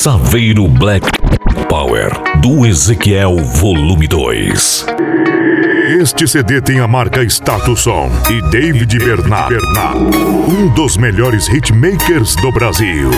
Saveiro Black Power, do Ezequiel Volume 2. Este CD tem a marca Status Som e David Bernard, um dos melhores hitmakers do Brasil.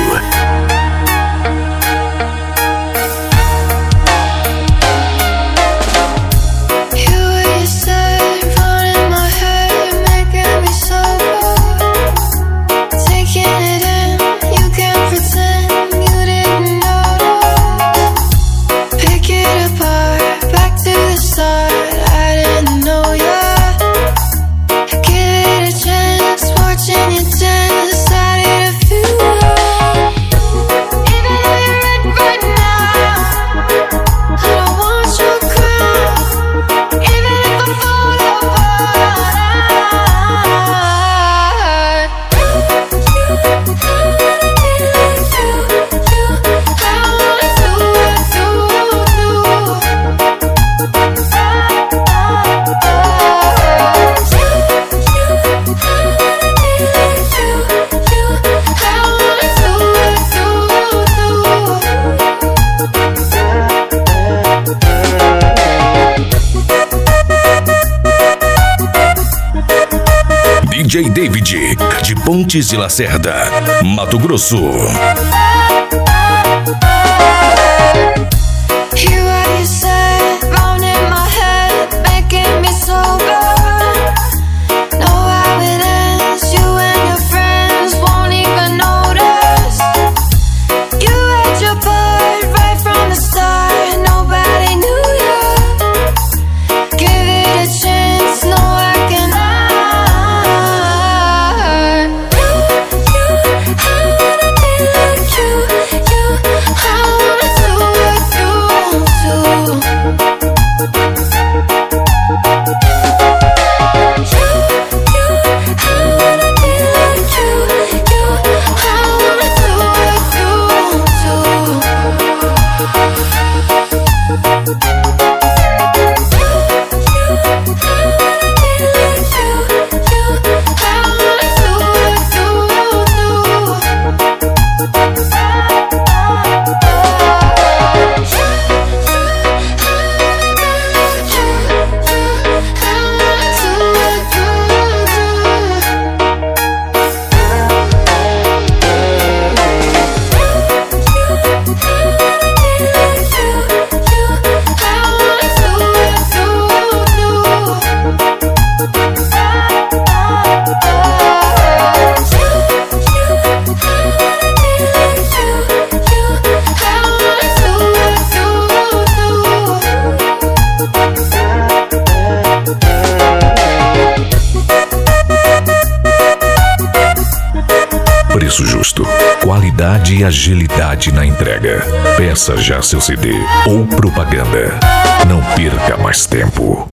DJ David, de Pontes de Lacerda, Mato Grosso. Preço justo, qualidade e agilidade na entrega. Peça já seu CD ou propaganda. Não perca mais tempo.